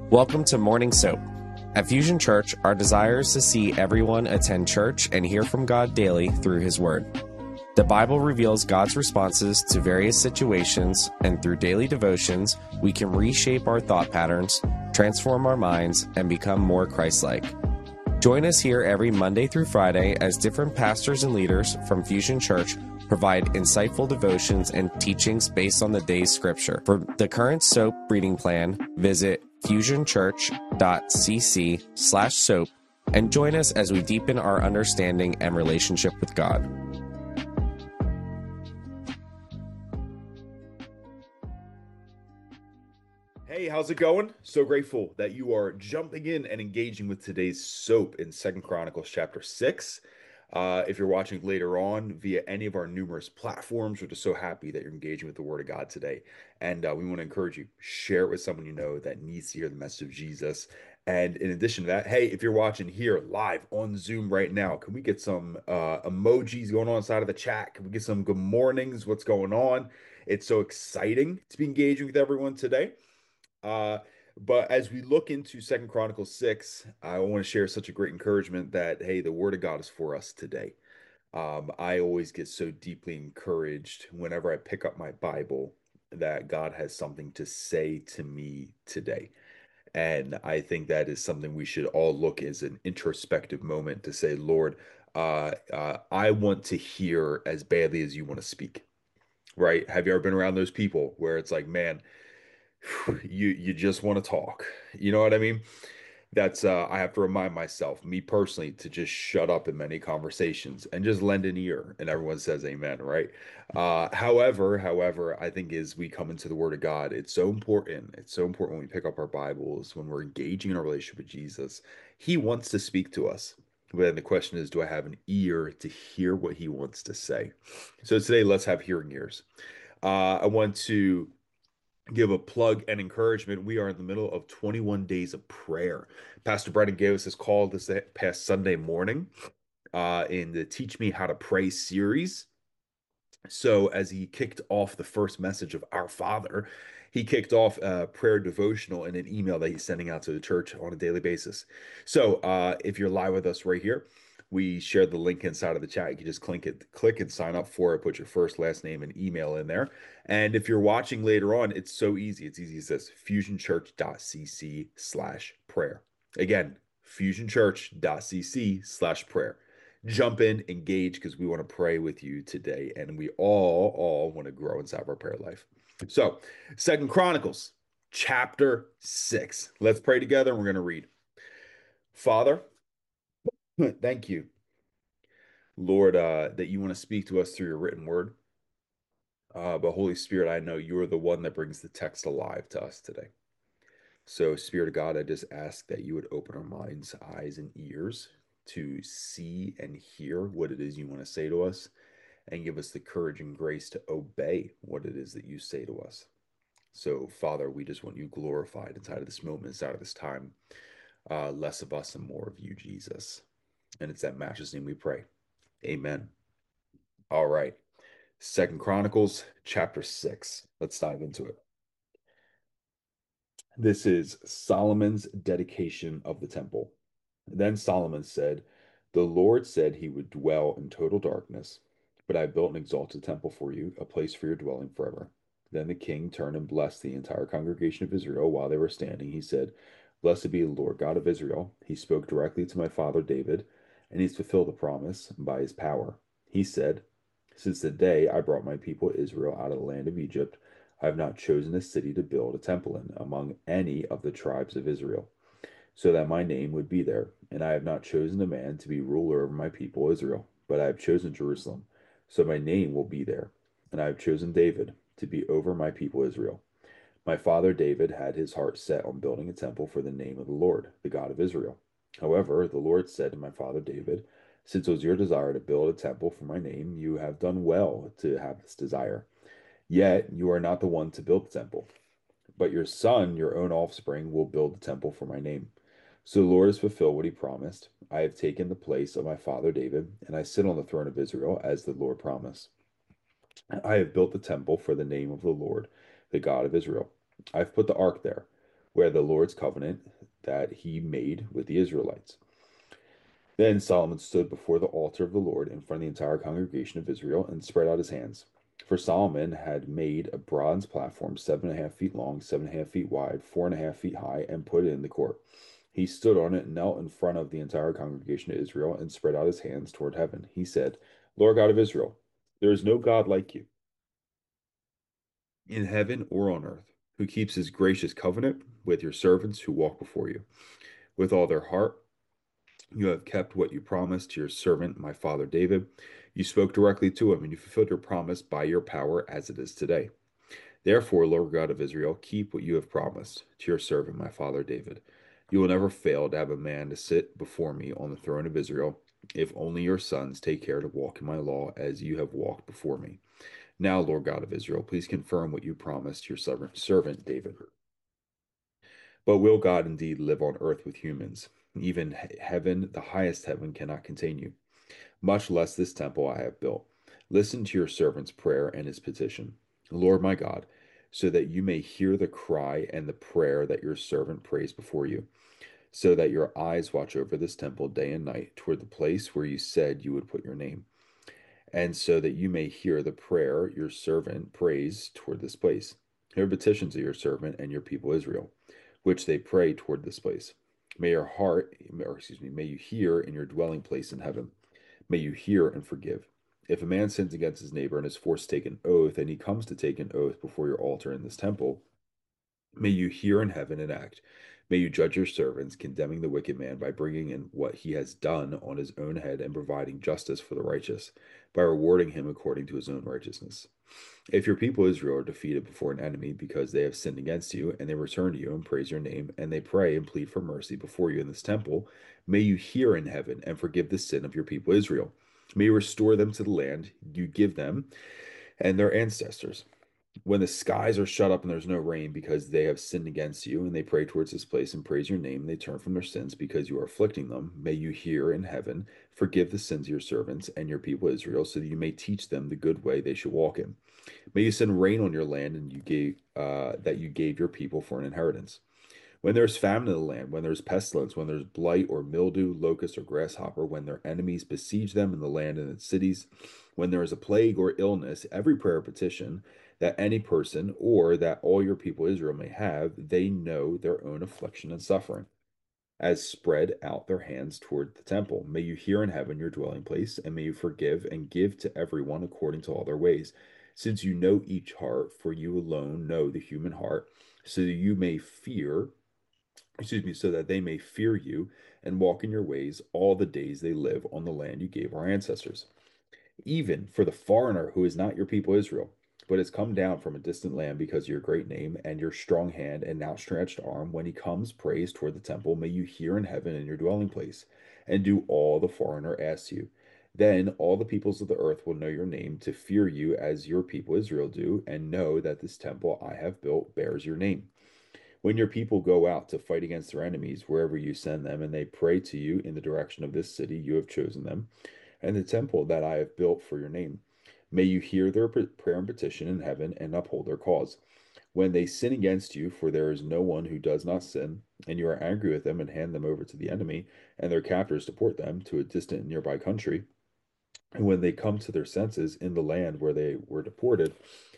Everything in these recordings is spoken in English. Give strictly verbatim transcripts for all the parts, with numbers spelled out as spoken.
Welcome to Morning Soap. At Fusion Church, our desire is to see everyone attend church and hear from God daily through His Word. The Bible reveals God's responses to various situations, and through daily devotions, we can reshape our thought patterns, transform our minds, and become more Christ-like. Join us here every Monday through Friday as different pastors and leaders from Fusion Church provide insightful devotions and teachings based on the day's scripture. For the current soap reading plan, visit fusionchurch.cc slash soap and join us as we deepen our understanding and relationship with God. Hey, how's it going? So grateful that you are jumping in and engaging with today's soap in Second Chronicles chapter six. Uh, if you're watching later on via any of our numerous platforms, we're just so happy that you're engaging with the Word of God today. And uh, we want to encourage you, share it with someone you know that needs to hear the message of Jesus. And in addition to that, hey, if you're watching here live on Zoom right now, can we get some uh, emojis going on inside of the chat? Can we get some good mornings? What's going on? It's so exciting to be engaging with everyone today. Uh, but as we look into Second Chronicles six, I want to share such a great encouragement that, hey, the Word of God is for us today. Um, I always get so deeply encouraged whenever I pick up my Bible that God has something to say to me today. And I think that is something we should all look as an introspective moment to say, Lord, uh, uh, I want to hear as badly as you want to speak, right? Have you ever been around those people where it's like, man, you you just want to talk. You know what I mean? That's uh I have to remind myself, me personally, to just shut up in many conversations and just lend an ear and everyone says amen, right? Uh however, however, I think as we come into the Word of God, it's so important. It's so important when we pick up our Bibles, when we're engaging in a relationship with Jesus. He wants to speak to us. But then the question is, do I have an ear to hear what he wants to say? So today, let's have hearing ears. Uh, I want to give a plug and encouragement. We are in the middle of twenty-one days of prayer. Pastor Brennan gave us this call this past Sunday morning uh, in the Teach Me How to Pray series. So as he kicked off the first message of Our Father, he kicked off a prayer devotional in an email that he's sending out to the church on a daily basis. So uh, if you're live with us right here, we shared the link inside of the chat. You can just click it, click and sign up for it. Put your first, last name, and email in there. And if you're watching later on, it's so easy. It's easy as this: fusionchurch.cc slash prayer. Again, fusionchurch.cc slash prayer. Jump in, engage, because we want to pray with you today, and we all all want to grow inside of our prayer life. So, Second Chronicles chapter six. Let's pray together, and we're going to read. Father, thank you, Lord, uh, that you want to speak to us through your written word. Uh, but Holy Spirit, I know you are the one that brings the text alive to us today. So, Spirit of God, I just ask that you would open our minds, eyes, and ears to see and hear what it is you want to say to us, and give us the courage and grace to obey what it is that you say to us. So, Father, we just want you glorified inside of this moment, inside of this time. Uh, less of us and more of you, Jesus. And it's that matchless name we pray. Amen. All right. Second Chronicles chapter six. Let's dive into it. This is Solomon's dedication of the temple. Then Solomon said, "The Lord said he would dwell in total darkness, but I built an exalted temple for you, a place for your dwelling forever." Then the king turned and blessed the entire congregation of Israel while they were standing. He said, "Blessed be the Lord God of Israel. He spoke directly to my father David, and he's fulfilled the promise by his power. He said, 'Since the day I brought my people Israel out of the land of Egypt, I have not chosen a city to build a temple in among any of the tribes of Israel, so that my name would be there. And I have not chosen a man to be ruler over my people Israel, but I have chosen Jerusalem, so my name will be there. And I have chosen David to be over my people Israel. My father David had his heart set on building a temple for the name of the Lord, the God of Israel. However, the Lord said to my father David, 'Since it was your desire to build a temple for my name, you have done well to have this desire. Yet you are not the one to build the temple, but your son, your own offspring, will build the temple for my name.' So the Lord has fulfilled what he promised. I have taken the place of my father David, and I sit on the throne of Israel as the Lord promised. I have built the temple for the name of the Lord, the God of Israel. I have put the ark there, where the Lord's covenant that he made with the Israelites. Then Solomon stood before the altar of the Lord in front of the entire congregation of Israel and spread out his hands. For Solomon had made a bronze platform seven and a half feet long, seven and a half feet wide, four and a half feet high, and put it in the court. He stood on it and knelt in front of the entire congregation of Israel and spread out his hands toward heaven. He said, Lord God of Israel, there is no God like you in heaven or on earth, who keeps his gracious covenant with your servants who walk before you. With all their heart, you have kept what you promised to your servant, my father David. You spoke directly to him, and you fulfilled your promise by your power as it is today. Therefore, Lord God of Israel, keep what you have promised to your servant, my father David. You will never fail to have a man to sit before me on the throne of Israel, if only your sons take care to walk in my law as you have walked before me. Now, Lord God of Israel, please confirm what you promised your servant David. But will God indeed live on earth with humans? Even heaven, the highest heaven, cannot contain you, much less this temple I have built. Listen to your servant's prayer and his petition, Lord my God, so that you may hear the cry and the prayer that your servant prays before you, so that your eyes watch over this temple day and night toward the place where you said you would put your name, and so that you may hear the prayer your servant prays toward this place. Hear petitions of your servant and your people Israel, which they pray toward this place. May your heart, or excuse me, may you hear in your dwelling place in heaven. May you hear and forgive. If a man sins against his neighbor and is forced to take an oath, and he comes to take an oath before your altar in this temple, may you hear in heaven and act. May you judge your servants, condemning the wicked man by bringing in what he has done on his own head and providing justice for the righteous, by rewarding him according to his own righteousness. If your people Israel are defeated before an enemy because they have sinned against you, and they return to you and praise your name, and they pray and plead for mercy before you in this temple, may you hear in heaven and forgive the sin of your people Israel. May you restore them to the land you give them and their ancestors. When the skies are shut up and there's no rain because they have sinned against you, and they pray towards this place and praise your name, and they turn from their sins because you are afflicting them, may you hear in heaven, forgive the sins of your servants and your people Israel, so that you may teach them the good way they should walk in. May you send rain on your land and you gave uh, that you gave your people for an inheritance. When there is famine in the land, when there is pestilence, when there is blight or mildew, locust or grasshopper, when their enemies besiege them in the land and its cities, when there is a plague or illness, every prayer or petition that any person or that all your people Israel may have, they know their own affliction and suffering, as spread out their hands toward the temple. May you hear in heaven your dwelling place, and may you forgive and give to everyone according to all their ways, since you know each heart, for you alone know the human heart, so that you may fear excuse me, so that they may fear you and walk in your ways all the days they live on the land you gave our ancestors. Even for the foreigner who is not your people Israel, but has come down from a distant land because of your great name and your strong hand and outstretched arm, when he comes praise toward the temple, may you hear in heaven in your dwelling place, and do all the foreigner asks you. Then all the peoples of the earth will know your name, to fear you as your people Israel do, and know that this temple I have built bears your name. When your people go out to fight against their enemies, wherever you send them, and they pray to you in the direction of this city you have chosen them, and the temple that I have built for your name, may you hear their prayer and petition in heaven and uphold their cause. When they sin against you, for there is no one who does not sin, and you are angry with them and hand them over to the enemy, and their captors deport them to a distant and nearby country, and when they come to their senses in the land where they were deported,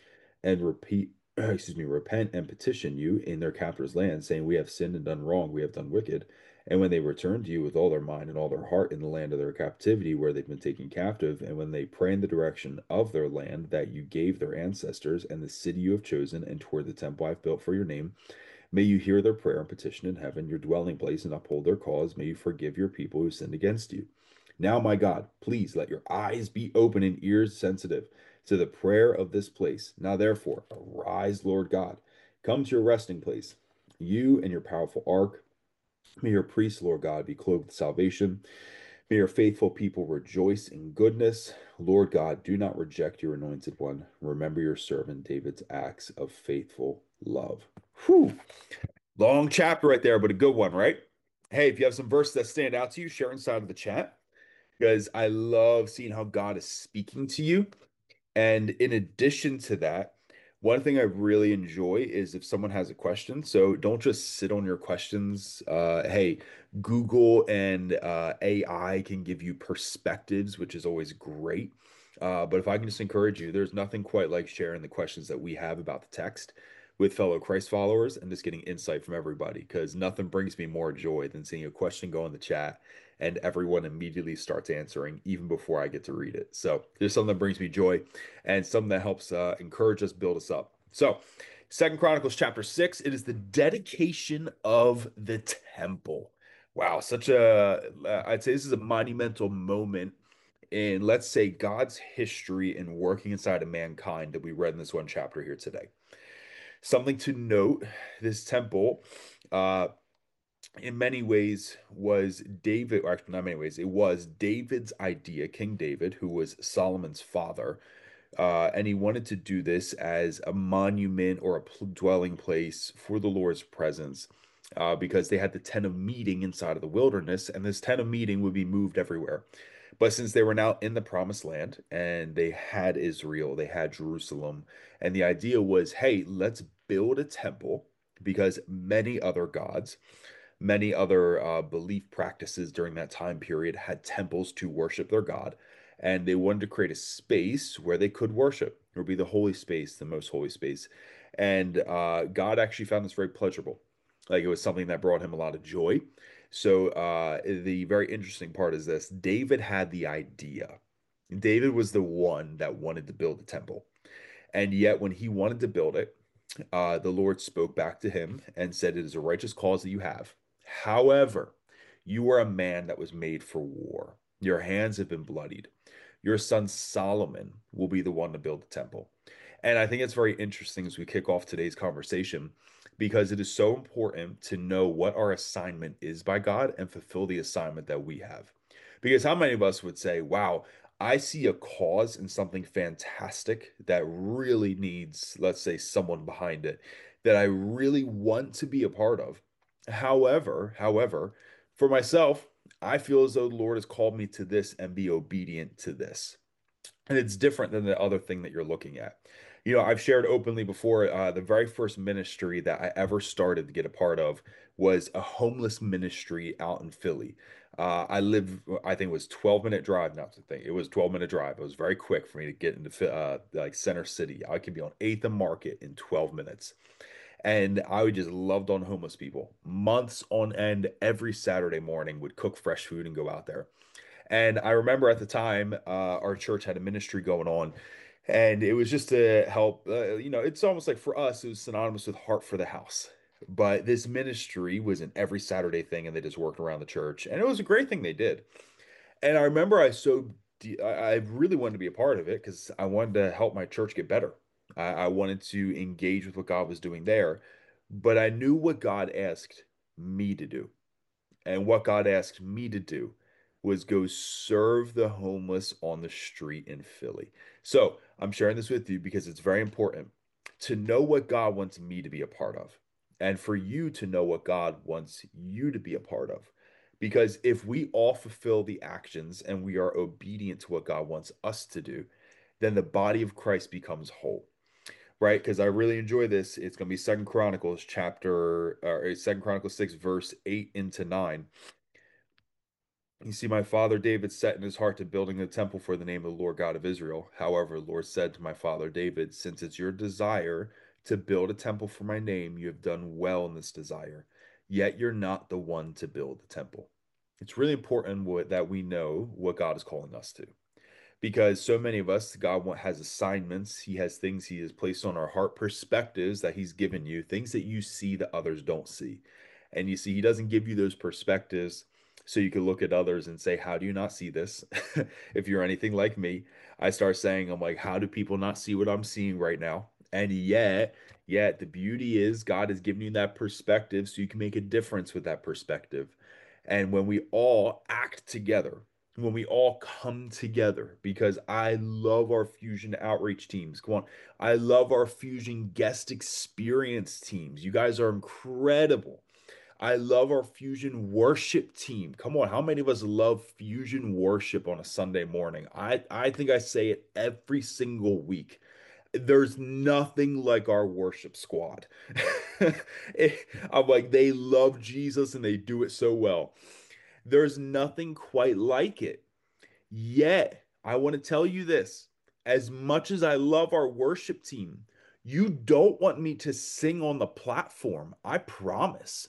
and repeat, excuse me, repent and petition you in their captor's land, saying, We have sinned and done wrong, we have done wicked. And when they return to you with all their mind and all their heart in the land of their captivity, where they've been taken captive, and when they pray in the direction of their land that you gave their ancestors, and the city you have chosen, and toward the temple I've built for your name, may you hear their prayer and petition in heaven, your dwelling place, and uphold their cause. May you forgive your people who sinned against you. Now, my God, please let your eyes be open and ears sensitive to the prayer of this place. Now, therefore, arise, Lord God. Come to your resting place, you and your powerful ark. May your priests, Lord God, be clothed with salvation. May your faithful people rejoice in goodness. Lord God, do not reject your anointed one. Remember your servant David's acts of faithful love. Whew. Long chapter right there, but a good one, right? Hey, if you have some verses that stand out to you, share inside of the chat, because I love seeing how God is speaking to you. And in addition to that, One thing I really enjoy is if someone has a question. So don't just sit on your questions. Uh, hey, Google and uh, A I can give you perspectives, which is always great. Uh, but if I can just encourage you, there's nothing quite like sharing the questions that we have about the text with fellow Christ followers and just getting insight from everybody. Because nothing brings me more joy than seeing a question go in the chat and everyone immediately starts answering even before I get to read it. So there's something that brings me joy and something that helps uh, encourage us, build us up. So, Second Chronicles chapter six, it is the dedication of the temple. Wow, such a, uh, I'd say this is a monumental moment in, let's say, God's history and working inside of mankind that we read in this one chapter here today. Something to note, this temple, uh, in many ways was David, or actually not many ways, it was David's idea, King David, who was Solomon's father. Uh, and he wanted to do this as a monument or a pl- dwelling place for the Lord's presence, uh, because they had the tent of meeting inside of the wilderness, and this tent of meeting would be moved everywhere. But since they were now in the promised land and they had Israel, they had Jerusalem, and the idea was, hey, let's build a temple because many other gods, many other uh, belief practices during that time period had temples to worship their God, and they wanted to create a space where they could worship. It would be the holy space, the most holy space. And uh, God actually found this very pleasurable. Like it was something that brought him a lot of joy. So uh, the very interesting part is this: David had the idea. David was the one that wanted to build the temple. And yet, when he wanted to build it, uh, the Lord spoke back to him and said, "It is a righteous cause that you have. However, you are a man that was made for war. Your hands have been bloodied. Your son Solomon will be the one to build the temple." And I think it's very interesting as we kick off today's conversation because it is so important to know what our assignment is by God and fulfill the assignment that we have. Because how many of us would say, wow, I see a cause in something fantastic that really needs, let's say, someone behind it that I really want to be a part of. However, however, for myself, I feel as though the Lord has called me to this and be obedient to this. And it's different than the other thing that you're looking at. You know, I've shared openly before, uh, the very first ministry that I ever started to get a part of was a homeless ministry out in Philly. Uh, I live, I think it was twelve minute drive. Now to think it was twelve minute drive. It was very quick for me to get into uh, like Center City. I could be on eighth and Market in twelve minutes. And I would just loved on homeless people. Months on end, every Saturday morning would cook fresh food and go out there. And I remember at the time, uh, our church had a ministry going on, and it was just to help. Uh, you know, it's almost like for us, it was synonymous with Heart for the House. But this ministry was an every Saturday thing, and they just worked around the church, and it was a great thing they did. And I remember I so de- I I really wanted to be a part of it because I wanted to help my church get better. I, I wanted to engage with what God was doing there, but I knew what God asked me to do. And what God asked me to do was go serve the homeless on the street in Philly. So I'm sharing this with you because it's very important to know what God wants me to be a part of, and for you to know what God wants you to be a part of. Because if we all fulfill the actions and we are obedient to what God wants us to do, then the body of Christ becomes whole, right? Because I really enjoy this. It's going to be Second Chronicles chapter or Second Chronicles six, verse eight into nine. You see, my father David set in his heart to building a temple for the name of the Lord God of Israel. However, the Lord said to my father David, since it's your desire to build a temple for my name, you have done well in this desire. Yet you're not the one to build the temple. It's really important what, that we know what God is calling us to, because so many of us, God has assignments. He has things He has placed on our heart, perspectives that He's given you, things that you see that others don't see. And you see, He doesn't give you those perspectives so you can look at others and say, how do you not see this? If you're anything like me, I start saying, I'm like, how do people not see what I'm seeing right now? And yet, yet the beauty is God has given you that perspective so you can make a difference with that perspective. And when we all act together, when we all come together, because I love our Fusion outreach teams. Come on. I love our Fusion guest experience teams. You guys are incredible. I love our Fusion worship team. Come on, how many of us love Fusion worship on a Sunday morning? I, I think I say it every single week. There's nothing like our worship squad. It- I'm like, they love Jesus and they do it so well. There's nothing quite like it. Yet, I want to tell you this. As much as I love our worship team, you don't want me to sing on the platform. I promise.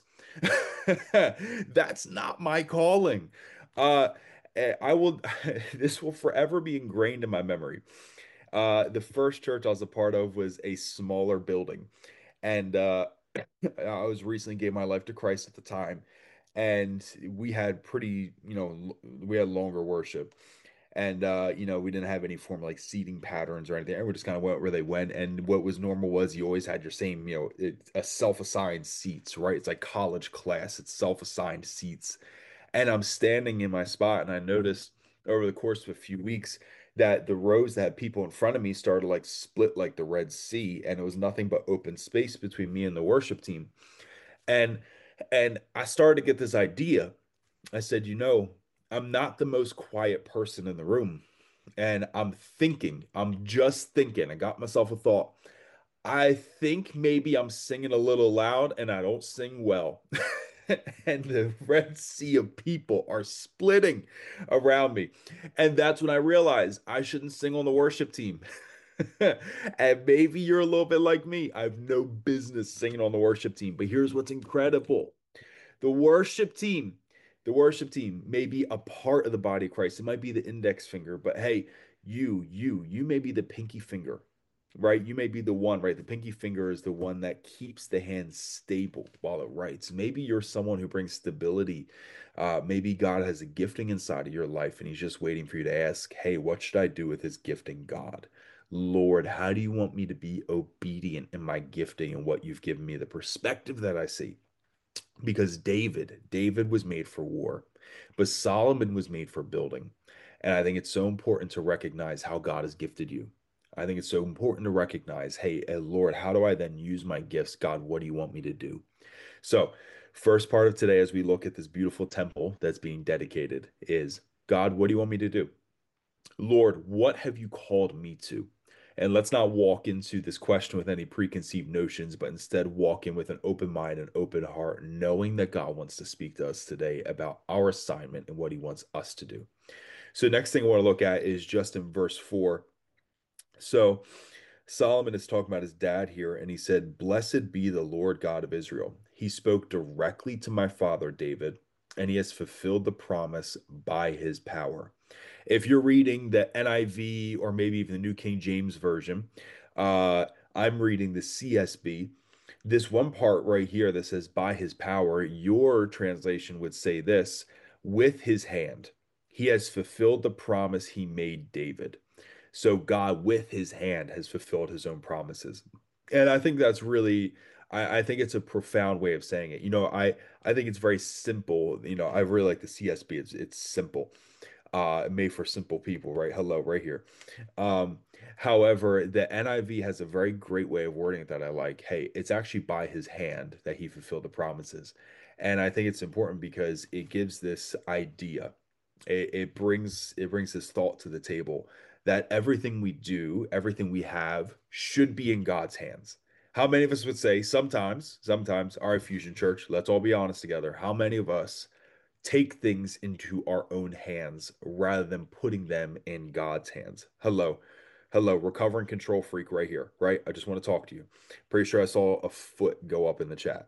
That's not my calling. Uh, eh, I will, this will forever be ingrained in my memory. Uh, the first church I was a part of was a smaller building. And uh, I was recently gave my life to Christ at the time. And we had pretty, you know, we had longer worship. And uh, you know, we didn't have any form of like seating patterns or anything. Everyone just kind of went where they went. And what was normal was you always had your same, you know, it, a self-assigned seats, right? It's like college class, it's self-assigned seats. And I'm standing in my spot, and I noticed over the course of a few weeks that the rows that had people in front of me started like split like the Red Sea, and it was nothing but open space between me and the worship team. And and I started to get this idea. I said, you know, I'm not the most quiet person in the room. And I'm thinking, I'm just thinking, I got myself a thought. I think maybe I'm singing a little loud and I don't sing well. And the Red Sea of people are splitting around me. And that's when I realized I shouldn't sing on the worship team. And maybe you're a little bit like me. I have no business singing on the worship team. But here's what's incredible. The worship team, the worship team may be a part of the body of Christ. It might be the index finger, but hey, you, you, you may be the pinky finger, right? You may be the one, right? The pinky finger is the one that keeps the hand stable while it writes. Maybe you're someone who brings stability. Uh, maybe God has a gifting inside of your life and he's just waiting for you to ask, hey, what should I do with his gifting, God? Lord, how do you want me to be obedient in my gifting and what you've given me, the perspective that I see? Because David, David was made for war, but Solomon was made for building. And I think it's so important to recognize how God has gifted you. I think it's so important to recognize, hey, eh, Lord, how do I then use my gifts? God, what do you want me to do? So, first part of today, as we look at this beautiful temple that's being dedicated, is God, what do you want me to do? Lord, what have you called me to? And let's not walk into this question with any preconceived notions, but instead walk in with an open mind and open heart, knowing that God wants to speak to us today about our assignment and what he wants us to do. So, next thing I want to look at is just in verse four. So, Solomon is talking about his dad here, and he said, blessed be the Lord God of Israel. He spoke directly to my father David, and he has fulfilled the promise by his power. If you're reading the N I V or maybe even the New King James Version, uh, I'm reading the C S B. This one part right here that says by his power, your translation would say this with his hand. He has fulfilled the promise he made David. So God, with his hand, has fulfilled his own promises. And I think that's really, I, I think it's a profound way of saying it. You know, I, I think it's very simple. You know, I really like the C S B. It's, it's simple, uh, made for simple people, right? Hello, right here. Um, however, the N I V has a very great way of wording it that I like. Hey, it's actually by his hand that he fulfilled the promises. And I think it's important because it gives this idea it, it brings it brings this thought to the table that everything we do, everything we have should be in God's hands. How many of us would say sometimes, sometimes our Fusion Church, let's all be honest together, how many of us take things into our own hands rather than putting them in God's hands? Hello. Hello, recovering control freak right here, right? I just want to talk to you. Pretty sure I saw a foot go up in the chat.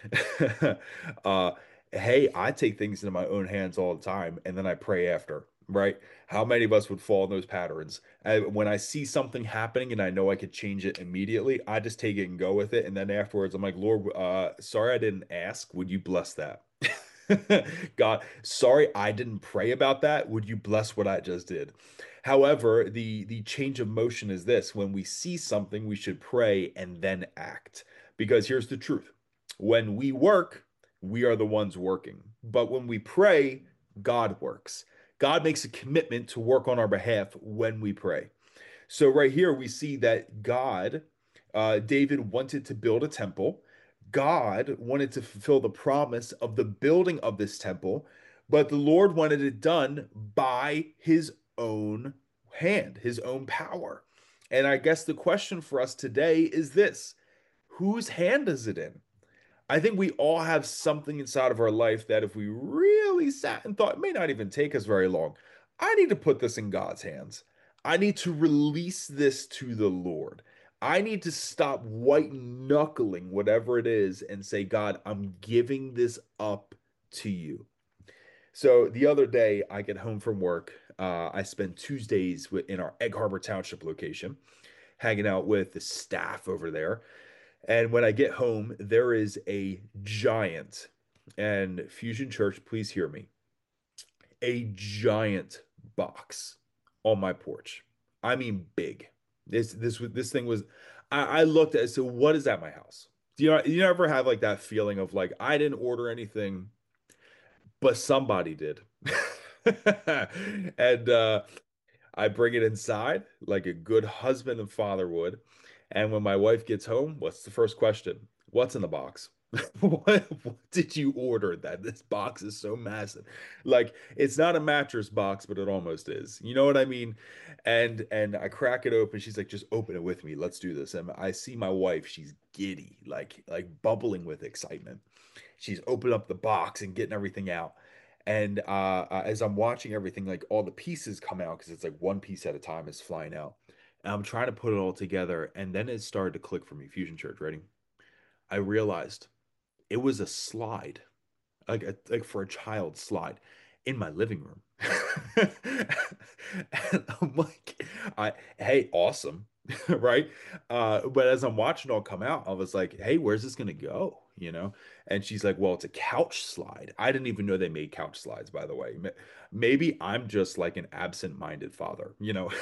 uh, hey, I take things into my own hands all the time and then I pray after, right? How many of us would fall in those patterns? I, when I see something happening and I know I could change it immediately, I just take it and go with it. And then afterwards, I'm like, Lord, uh, sorry I didn't ask. Would you bless that? God, sorry I didn't pray about that. Would you bless what I just did? However, the the change of motion is this. When we see something, we should pray and then act. Because here's the truth. When we work, we are the ones working. But when we pray, God works. God makes a commitment to work on our behalf when we pray. So right here we see that God, uh, David wanted to build a temple. God wanted to fulfill the promise of the building of this temple, but the Lord wanted it done by his own hand, his own power. And I guess the question for us today is this: whose hand is it in? I think we all have something inside of our life that if we really sat and thought, it may not even take us very long. I need to put this in God's hands. I need to release this to the Lord. I need to stop white knuckling whatever it is and say, God, I'm giving this up to you. So the other day, I get home from work. Uh, I spend Tuesdays wi- in our Egg Harbor Township location, hanging out with the staff over there. And when I get home, there is a giant, and Fusion Church, please hear me, a giant box on my porch. I mean, big. This this this thing was. I, I looked at it. So what is at my house? Do you know, you ever have like that feeling of like I didn't order anything, but somebody did, and uh, I bring it inside like a good husband and father would. And when my wife gets home, what's the first question? What's in the box? What, what did you order that this box is so massive? Like it's not a mattress box, but it almost is. You know what I mean? And and I crack it open. She's like, just open it with me. Let's do this. And I see my wife, she's giddy, like like bubbling with excitement. She's opening up the box and getting everything out. And uh, uh, as I'm watching everything, like all the pieces come out because it's like one piece at a time is flying out. And I'm trying to put it all together. And then it started to click for me. Fusion Church, ready? I realized it was a slide, like a, like for a child slide in my living room. And I'm like, I, hey, awesome. Right? Uh, but as I'm watching it all come out, I was like, hey, where's this gonna go? You know? And she's like, well, it's a couch slide. I didn't even know they made couch slides, by the way. Maybe I'm just like an absent-minded father, you know?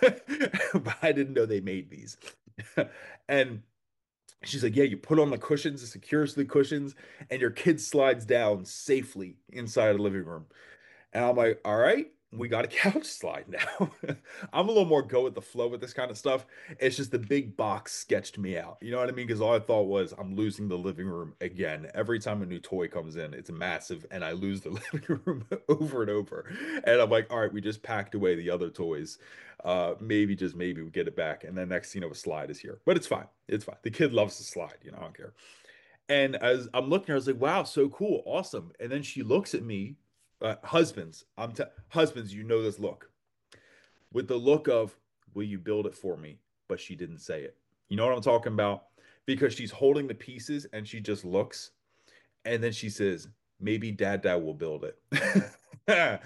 But I didn't know they made these. And she's like, yeah, you put on the cushions, it secures the cushions, and your kid slides down safely inside the living room. And I'm like, all right, we got a couch slide now. I'm a little more go with the flow with this kind of stuff. It's just the big box sketched me out. You know what I mean? Because all I thought was I'm losing the living room again. Every time a new toy comes in, it's massive, and I lose the living room over and over. And I'm like, all right, we just packed away the other toys. Uh, maybe just maybe we get it back. And then next thing you know, a slide is here. But it's fine. It's fine. The kid loves to slide, you know, I don't care. And as I'm looking, I was like, wow, so cool, awesome. And then she looks at me, uh, husbands, I'm t husbands, you know this look, with the look of, will you build it for me? But she didn't say it. You know what I'm talking about? Because she's holding the pieces and she just looks, and then she says, maybe dad dad will build it.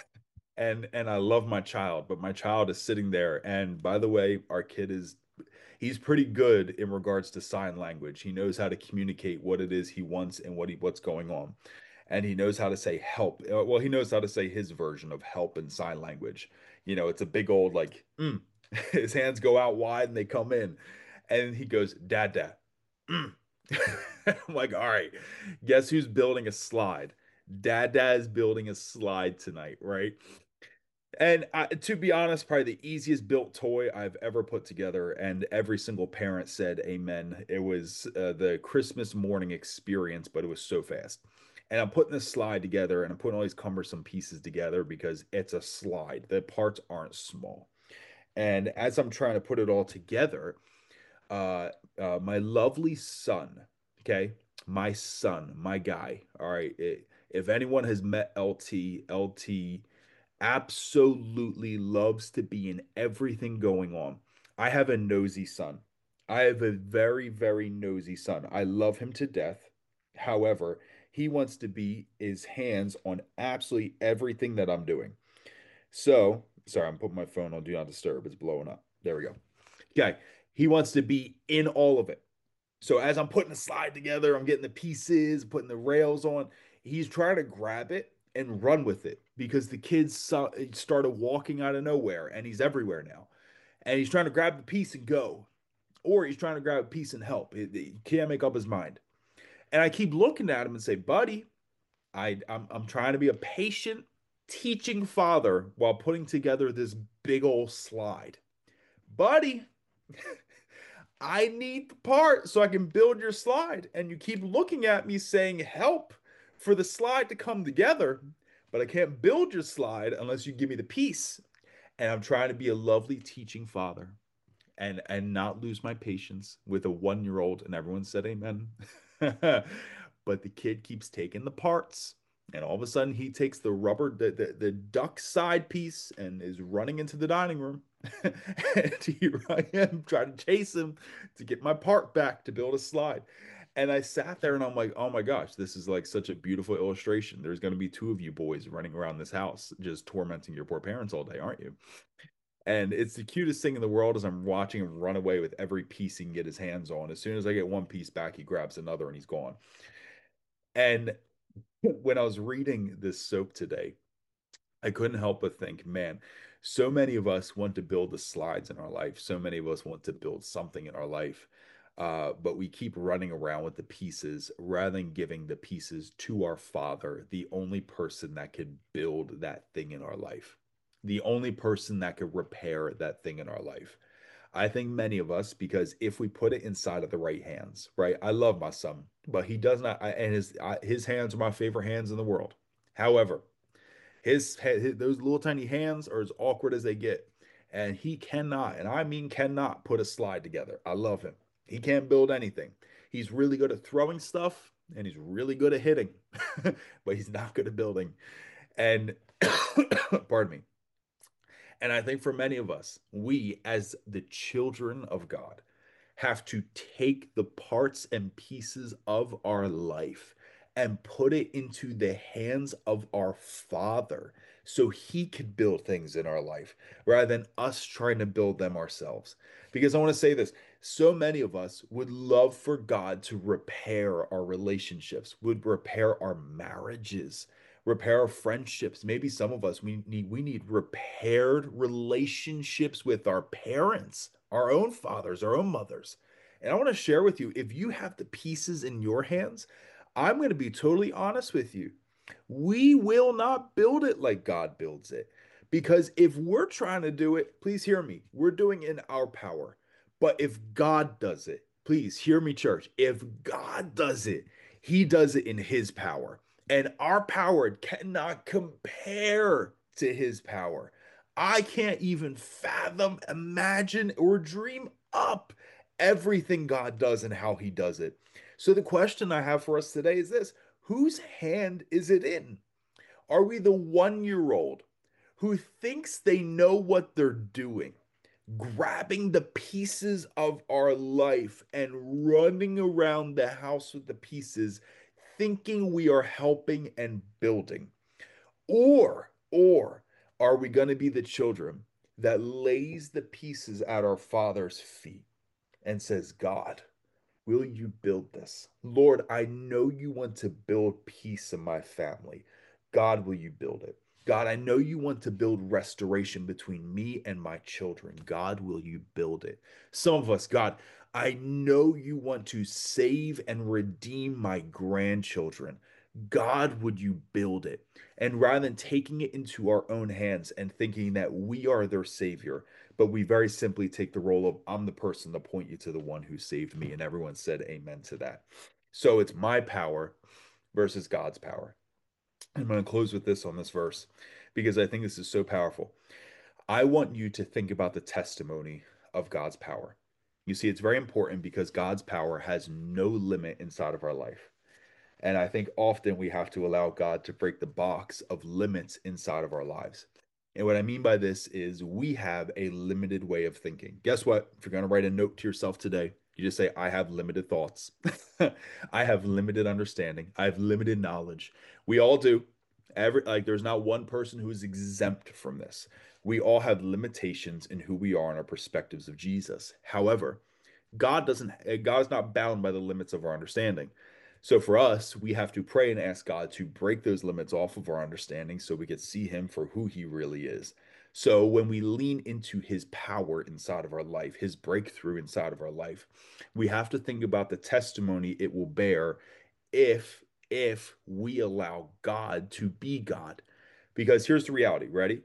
And and I love my child, but my child is sitting there. And by the way, our kid is he's pretty good in regards to sign language. He knows how to communicate what it is he wants and what he what's going on. And he knows how to say help. Uh, Well, he knows how to say his version of help in sign language. You know, it's a big old like mm. His hands go out wide and they come in. And he goes, Dad, Dad. Mm. I'm like, all right, guess who's building a slide? Dad Dad is building a slide tonight, right? And I, to be honest, probably the easiest built toy I've ever put together, and every single parent said amen. It was uh, the Christmas morning experience, but it was so fast. And I'm putting this slide together, and I'm putting all these cumbersome pieces together because it's a slide. The parts aren't small. And as I'm trying to put it all together, uh, uh, my lovely son, okay, my son, my guy. All right, it, if anyone has met L T, L T absolutely loves to be in everything going on. I have a nosy son. I have a very, very nosy son. I love him to death. However, he wants to be his hands on absolutely everything that I'm doing. So, sorry, I'm putting my phone on Do Not Disturb. It's blowing up. There we go. Okay. He wants to be in all of it. So as I'm putting the slide together, I'm getting the pieces, putting the rails on. He's trying to grab it and run with it because the kids saw, started walking out of nowhere and he's everywhere now. And he's trying to grab the piece and go, or he's trying to grab a piece and help. He, he can't make up his mind. And I keep looking at him and say, buddy, I, I'm, I'm trying to be a patient, teaching father while putting together this big old slide. Buddy, I need the part so I can build your slide. And you keep looking at me saying, help for the slide to come together, but I can't build your slide unless you give me the piece. And I'm trying to be a lovely teaching father. and and not lose my patience with a one year old. And everyone said amen. But the kid keeps taking the parts, and all of a sudden he takes the rubber, the, the, the duck side piece, and is running into the dining room. And here I am trying to chase him to get my part back to build a slide. And I sat there and I'm like, oh my gosh, this is like such a beautiful illustration. There's going to be two of you boys running around this house just tormenting your poor parents all day, aren't you? And it's the cutest thing in the world as I'm watching him run away with every piece he can get his hands on. As soon as I get one piece back, he grabs another and he's gone. And when I was reading this soap today, I couldn't help but think, man, so many of us want to build the slides in our life. So many of us want to build something in our life. Uh, but we keep running around with the pieces rather than giving the pieces to our Father, the only person that could build that thing in our life, the only person that could repair that thing in our life. I think many of us, because if we put it inside of the right hands, right? I love my son, but he does not, and his his hands are my favorite hands in the world. However, his, his those little tiny hands are as awkward as they get, and he cannot, and I mean cannot, put a slide together. I love him. He can't build anything. He's really good at throwing stuff, and he's really good at hitting, but he's not good at building. And pardon me. And I think for many of us, we as the children of God have to take the parts and pieces of our life and put it into the hands of our Father so he could build things in our life rather than us trying to build them ourselves. Because I want to say this, so many of us would love for God to repair our relationships, would repair our marriages, repair our friendships. Maybe some of us we need we need repaired relationships with our parents, our own fathers, our own mothers. And I want to share with you, if you have the pieces in your hands, I'm going to be totally honest with you. We will not build it like God builds it. Because if we're trying to do it, please hear me, we're doing it in our power. But if God does it, please hear me, church. If God does it, he does it in his power. And our power cannot compare to his power. I can't even fathom, imagine, or dream up everything God does and how he does it. So the question I have for us today is this: whose hand is it in? Are we the one year old who thinks they know what they're doing, grabbing the pieces of our life and running around the house with the pieces, thinking we are helping and building? Or, or are we going to be the children that lays the pieces at our Father's feet and says, God, will you build this? Lord, I know you want to build peace in my family. God, will you build it? God, I know you want to build restoration between me and my children. God, will you build it? Some of us, God, I know you want to save and redeem my grandchildren. God, would you build it? And rather than taking it into our own hands and thinking that we are their savior, but we very simply take the role of, I'm the person to point you to the one who saved me. And everyone said amen to that. So it's my power versus God's power. I'm going to close with this on this verse because I think this is so powerful. I want you to think about the testimony of God's power. You see, it's very important because God's power has no limit inside of our life. And I think often we have to allow God to break the box of limits inside of our lives. And what I mean by this is we have a limited way of thinking. Guess what? If you're going to write a note to yourself today, you just say, I have limited thoughts. I have limited understanding. I have limited knowledge. We all do. Every like there's not one person who is exempt from this. We all have limitations in who we are and our perspectives of Jesus. However, God doesn't God is not bound by the limits of our understanding. So for us, we have to pray and ask God to break those limits off of our understanding so we could see him for who he really is. So when we lean into his power inside of our life, his breakthrough inside of our life, we have to think about the testimony it will bear if if we allow God to be God. Because here's the reality, ready?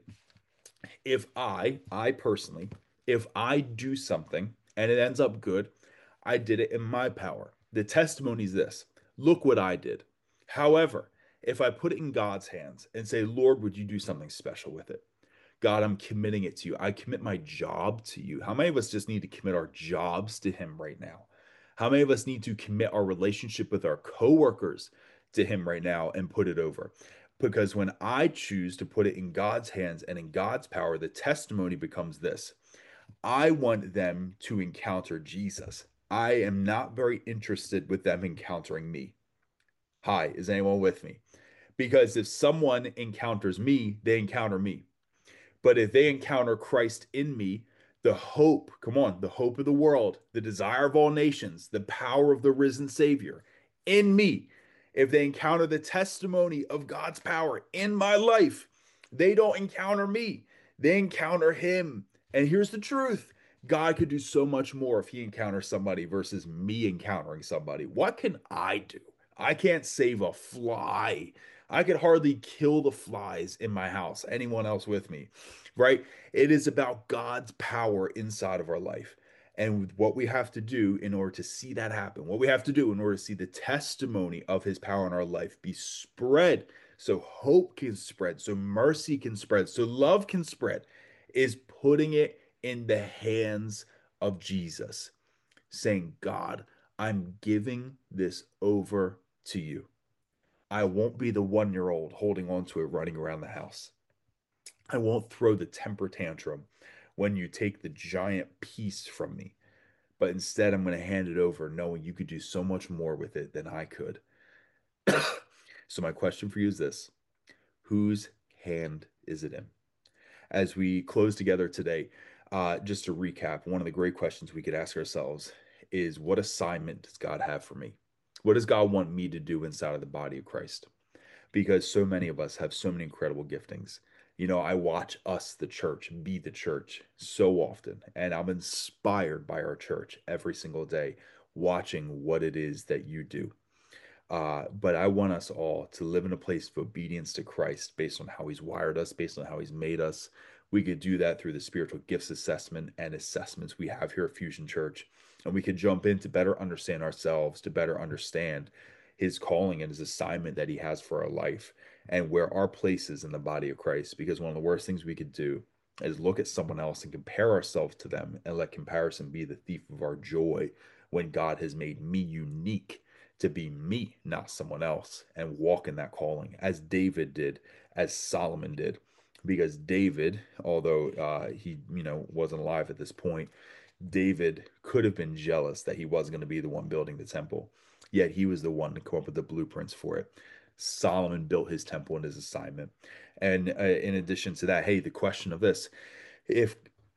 If I, I personally, if I do something and it ends up good, I did it in my power. The testimony is this: look what I did. However, if I put it in God's hands and say, Lord, would you do something special with it? God, I'm committing it to you. I commit my job to you. How many of us just need to commit our jobs to him right now? How many of us need to commit our relationship with our coworkers to him right now and put it over? Because when I choose to put it in God's hands and in God's power, the testimony becomes this. I want them to encounter Jesus. I am not very interested with them encountering me. Hi, is anyone with me? Because if someone encounters me, they encounter me. But if they encounter Christ in me, the hope, come on, the hope of the world, the desire of all nations, the power of the risen Savior in me, if they encounter the testimony of God's power in my life, they don't encounter me, they encounter Him. And here's the truth: God could do so much more if He encounters somebody versus me encountering somebody. What can I do? I can't save a fly. I could hardly kill the flies in my house. Anyone else with me? Right? It is about God's power inside of our life. And what we have to do in order to see that happen, what we have to do in order to see the testimony of his power in our life be spread, so hope can spread, so mercy can spread, so love can spread, is putting it in the hands of Jesus, saying, God, I'm giving this over to you. I won't be the one year old holding on to it running around the house. I won't throw the temper tantrum when you take the giant piece from me, but instead I'm going to hand it over knowing you could do so much more with it than I could. So, my question for you is this: whose hand is it in? As we close together today, uh, just to recap, one of the great questions we could ask ourselves is, what assignment does God have for me? What does God want me to do inside of the body of Christ? Because so many of us have so many incredible giftings. You know, I watch us, the church, be the church so often, and I'm inspired by our church every single day, watching what it is that you do. Uh, but I want us all to live in a place of obedience to Christ based on how he's wired us, based on how he's made us. We could do that through the spiritual gifts assessment and assessments we have here at Fusion Church. And we could jump in to better understand ourselves, to better understand his calling and his assignment that he has for our life and where our place is in the body of Christ. Because one of the worst things we could do is look at someone else and compare ourselves to them and let comparison be the thief of our joy when God has made me unique to be me, not someone else, and walk in that calling as David did, as Solomon did. Because David, although uh, he, you know, wasn't alive at this point, David could have been jealous that he was going to be the one building the temple. Yet he was the one to come up with the blueprints for it. Solomon built his temple and his assignment. And uh, in addition to that, hey, the question of this: if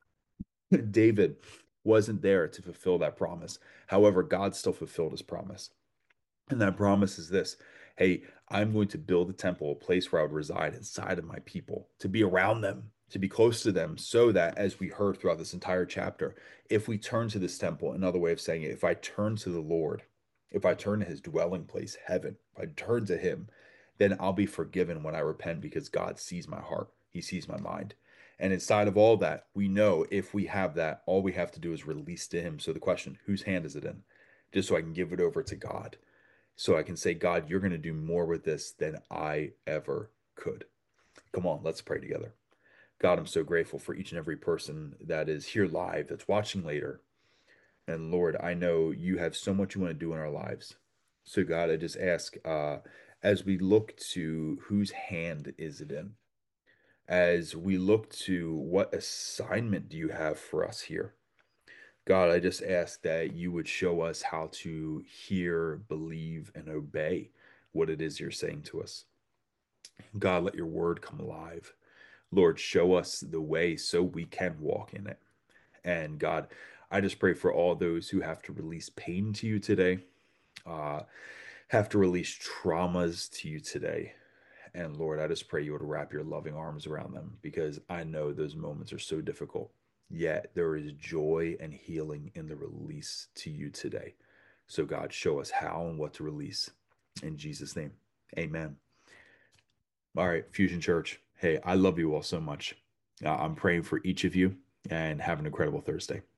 David wasn't there to fulfill that promise, however, God still fulfilled his promise. And that promise is this: hey, I'm going to build a temple, a place where I would reside inside of my people, to be around them, to be close to them, so that, as we heard throughout this entire chapter, if we turn to this temple, another way of saying it, if I turn to the Lord, if I turn to his dwelling place, heaven, if I turn to him, then I'll be forgiven when I repent because God sees my heart, he sees my mind. And inside of all that, we know if we have that, all we have to do is release to him. So the question, whose hand is it in? Just so I can give it over to God, so I can say, God, you're going to do more with this than I ever could. Come on, let's pray together. God, I'm so grateful for each and every person that is here live, that's watching later. And Lord, I know you have so much you want to do in our lives. So God, I just ask, uh, as we look to whose hand is it in, as we look to what assignment do you have for us here? God, I just ask that you would show us how to hear, believe, and obey what it is you're saying to us. God, let your word come alive. Lord, show us the way so we can walk in it. And God, I just pray for all those who have to release pain to you today, uh, have to release traumas to you today. And Lord, I just pray you would wrap your loving arms around them, because I know those moments are so difficult. Yet there is joy and healing in the release to you today. So, God, show us how and what to release. In Jesus' name, amen. All right, Fusion Church. Hey, I love you all so much. Uh, I'm praying for each of you, and have an incredible Thursday.